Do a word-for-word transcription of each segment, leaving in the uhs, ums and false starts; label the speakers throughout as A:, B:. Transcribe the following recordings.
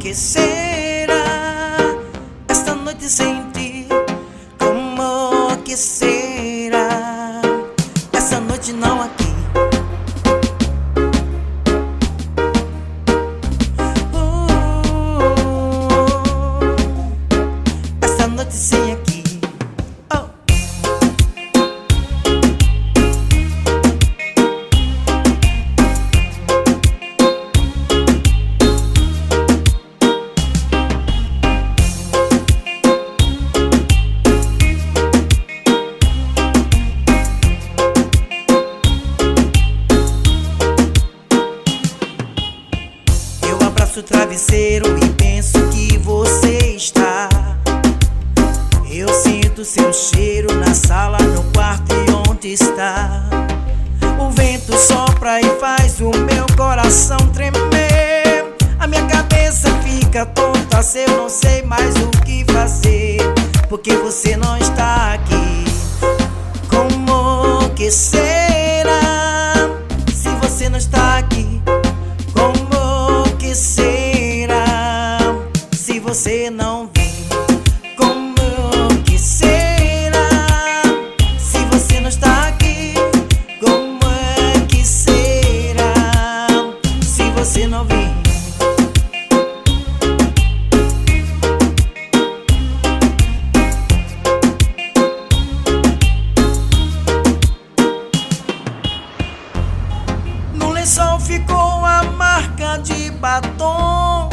A: que será esta noite sem ti? Como que será essa noite não aqui? Uh, essa noite sem aqui. Oh. O travesseiro e penso que você está. Eu sinto seu cheiro na sala, no quarto e onde está. O vento sopra e faz o meu coração tremer. A minha cabeça fica tonta se eu não sei mais o que fazer, porque você não está aqui. Como que será se você não está aqui? Como que será se você não vem? Como que será se você não está aqui? Como é que será se você não vem? No lençol ficou a marca de batom.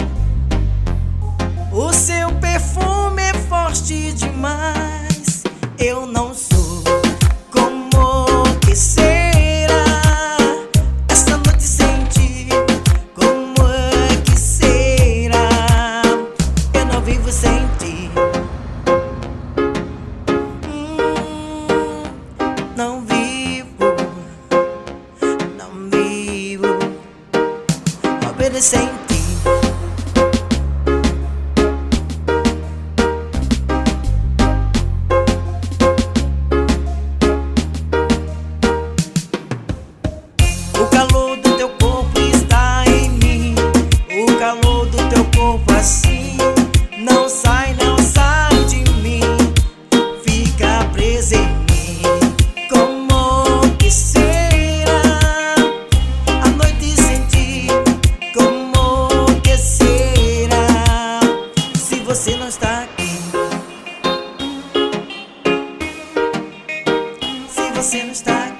A: O seu perfume é forte demais. Eu não sou. Como que será essa noite sem ti? Como é que será? Eu não vivo sem ti. Hum, não vivo, não vivo. Obedecer em ti. O calor do teu corpo está em mim. O calor do teu corpo assim não sai, não sai de mim. Fica preso em mim. Como que será a noite sem ti? Como que será se você não está aqui? Se você não está aqui.